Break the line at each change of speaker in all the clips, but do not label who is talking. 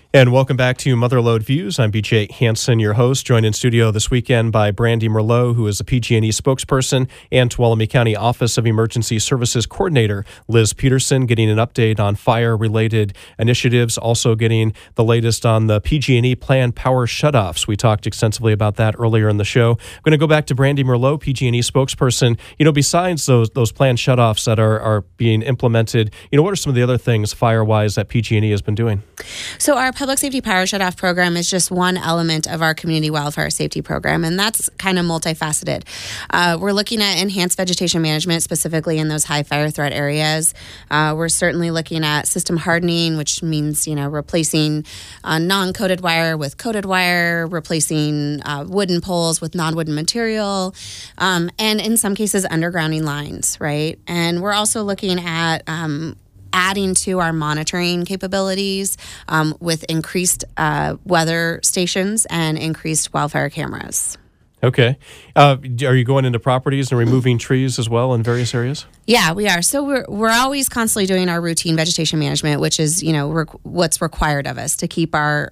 And welcome back to Motherlode Views. I'm BJ Hansen, your host, joined in studio this weekend by Brandy Merlot, who is a PG&E spokesperson, and Tuolumne County Office of Emergency Services Coordinator Liz Peterson, getting an update on fire-related initiatives, also getting the latest on the PG&E planned power shutoffs. We talked extensively about that earlier in the show. I'm going to go back to Brandy Merlot, PG&E spokesperson. Besides those planned shutoffs that are being implemented, what are some of the other things fire-wise that PG&E has been doing?
So our Public Safety Power Shutoff program is just one element of our community wildfire safety program, and that's kind of multifaceted. We're looking at enhanced vegetation management, specifically in those high fire threat areas. We're certainly looking at system hardening, which means, replacing non-coated wire with coated wire, replacing wooden poles with non-wooden material, and in some cases, undergrounding lines, right? And we're also looking at adding to our monitoring capabilities with increased weather stations and increased wildfire cameras.
Okay. Are you going into properties and removing trees as well in various areas?
Yeah, we are. So we're always constantly doing our routine vegetation management, which is, what's required of us to keep our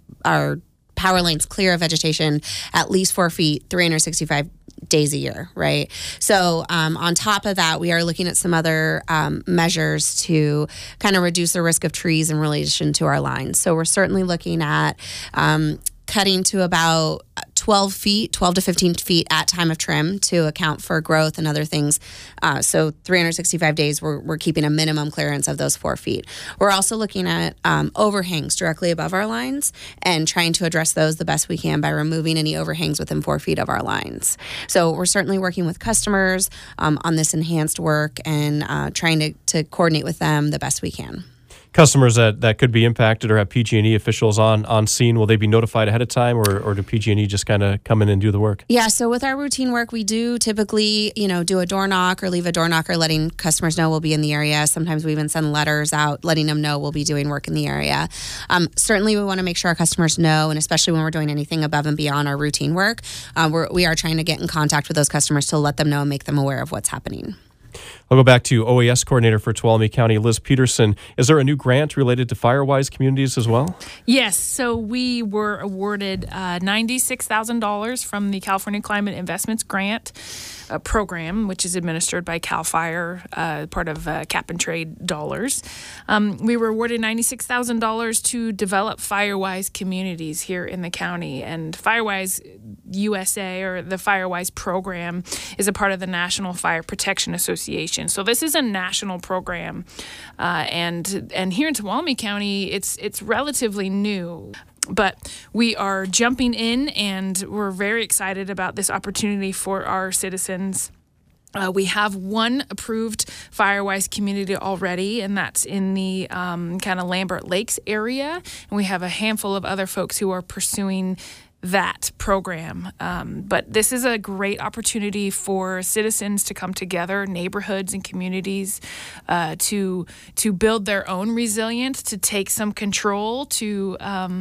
power lanes clear of vegetation at least 4 feet, 365 days a year, right? So on top of that, we are looking at some other measures to kind of reduce the risk of trees in relation to our lines. So we're certainly looking at cutting to about 12 to 15 feet at time of trim to account for growth and other things. So 365 days, we're keeping a minimum clearance of those 4 feet. We're also looking at overhangs directly above our lines and trying to address those the best we can by removing any overhangs within 4 feet of our lines. So we're certainly working with customers on this enhanced work and trying to coordinate with them the best we can.
Customers that could be impacted or have PG&E officials on scene, will they be notified ahead of time, or do PG&E just kind of come in and do the work?
Yeah, so with our routine work, we do typically, do a door knock or leave a door knocker letting customers know we'll be in the area. Sometimes we even send letters out letting them know we'll be doing work in the area. Certainly, we want to make sure our customers know, and especially when we're doing anything above and beyond our routine work, we are trying to get in contact with those customers to let them know and make them aware of what's happening.
I'll go back to OAS coordinator for Tuolumne County, Liz Peterson. Is there a new grant related to Firewise communities as well?
Yes. So we were awarded $96,000 from the California Climate Investments Grant program, which is administered by CAL FIRE, part of cap and trade dollars. We were awarded $96,000 to develop Firewise communities here in the county. And Firewise USA, or the Firewise program, is a part of the National Fire Protection Association. So this is a national program, and here in Tuolumne County, it's relatively new. But we are jumping in, and we're very excited about this opportunity for our citizens. We have one approved Firewise community already, and that's in the kind of Lambert Lakes area. And we have a handful of other folks who are pursuing that program. But this is a great opportunity for citizens to come together, neighborhoods and communities, to build their own resilience, to take some control, to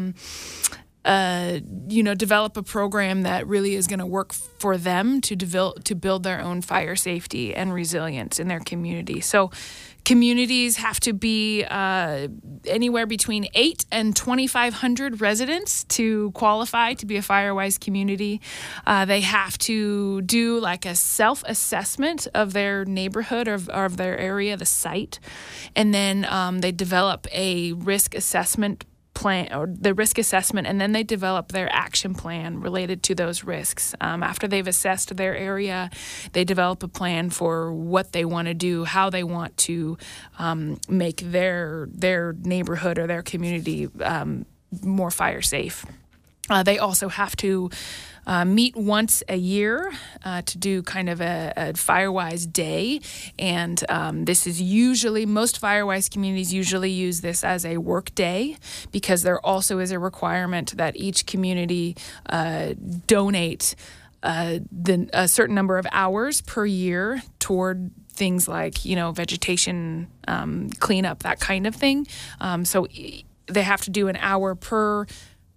develop a program that really is going to work for them to build their own fire safety and resilience in their community. So communities have to be anywhere between 8 and 2,500 residents to qualify to be a Firewise community. They have to do like a self-assessment of their neighborhood or of their area, the site, and then they develop a risk assessment plan, or the risk assessment, and then they develop their action plan related to those risks. After they've assessed their area, they develop a plan for what they want to do, how they want to make their neighborhood or their community more fire safe. They also have to meet once a year to do kind of a Firewise day. And this is usually, most Firewise communities usually use this as a work day, because there also is a requirement that each community donate a certain number of hours per year toward things like, vegetation cleanup, that kind of thing. So they have to do an hour per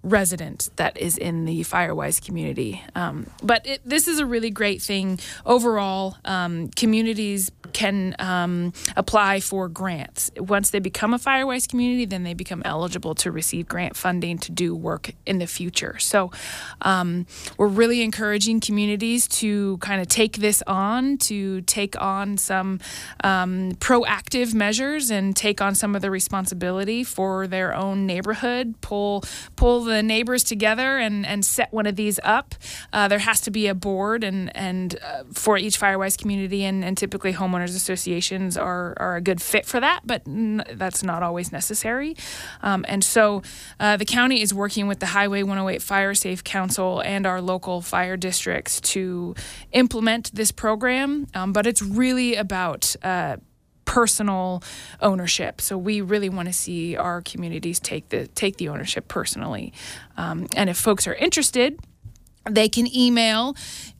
resident that is in the Firewise community. But this is a really great thing. Overall, communities can apply for grants. Once they become a Firewise community, then they become eligible to receive grant funding to do work in the future. So we're really encouraging communities to kind of take this on, to take on some proactive measures and take on some of the responsibility for their own neighborhood, pull the neighbors together and set one of these up. There has to be a board and for each Firewise community, and typically homeowners associations are a good fit for that, but that's not always necessary. And so the county is working with the Highway 108 Fire Safe Council and our local fire districts to implement this program, but it's really about personal ownership. So we really want to see our communities take the ownership personally. And if folks are interested, they can email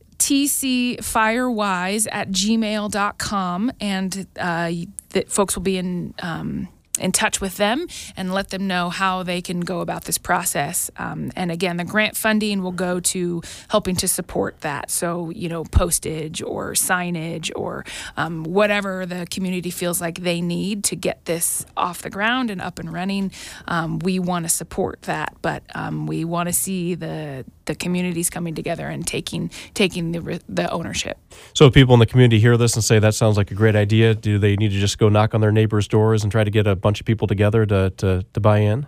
tcfirewise@gmail.com, and that folks will be in touch with them and let them know how they can go about this process. And again, the grant funding will go to helping to support that. So, postage or signage or whatever the community feels like they need to get this off the ground and up and running. We want to support that, but we want to see the communities coming together and taking the ownership.
So if people in the community hear this and say, that sounds like a great idea, do they need to just go knock on their neighbors' doors and try to get a bunch of people together to buy in?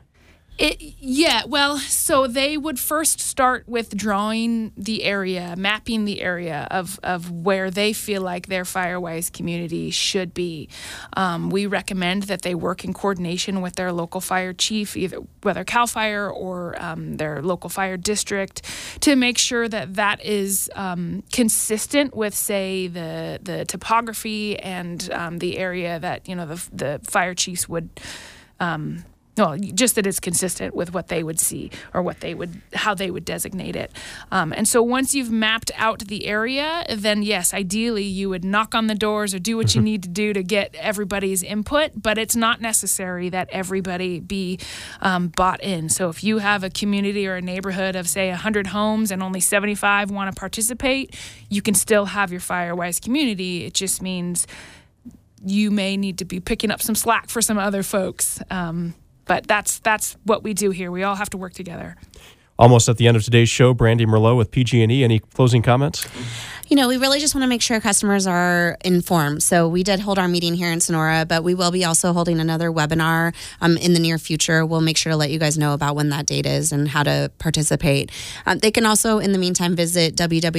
So they would first start with drawing the area, mapping the area of where they feel like their Firewise community should be. We recommend that they work in coordination with their local fire chief, whether CAL FIRE or their local fire district, to make sure that is consistent with, say, the topography and the area that the fire chiefs would. Just that it's consistent with what they would see or how they would designate it. And so once you've mapped out the area, then yes, ideally you would knock on the doors or do what you need to do to get everybody's input, but it's not necessary that everybody be bought in. So if you have a community or a neighborhood of, say, 100 homes and only 75 want to participate, you can still have your Firewise community. It just means you may need to be picking up some slack for some other folks. But that's what we do here. We all have to work together.
Almost at the end of today's show, Brandy Merlot with PG&E. Any closing comments?
We really just want to make sure customers are informed. So we did hold our meeting here in Sonora, but we will be also holding another webinar in the near future. We'll make sure to let you guys know about when that date is and how to participate. They can also, in the meantime, visit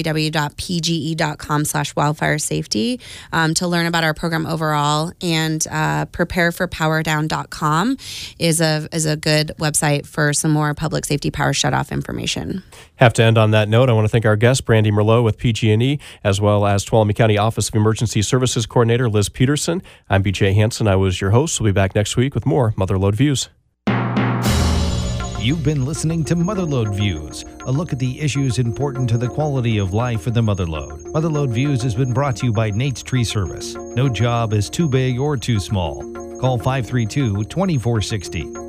www.pge.com/wildfire-safety to learn about our program overall. And prepareforpowerdown.com is a good website for some more public safety power shutoff information.
Have to end on that note. I want to thank our guest, Brandy Merlot with PG&E, as well as Tuolumne County Office of Emergency Services Coordinator Liz Peterson. I'm BJ Hansen. I was your host. We'll be back next week with more Motherlode Views.
You've been listening to Motherlode Views, a look at the issues important to the quality of life in the Motherlode. Motherlode Views has been brought to you by Nate's Tree Service. No job is too big or too small. Call 532-2460.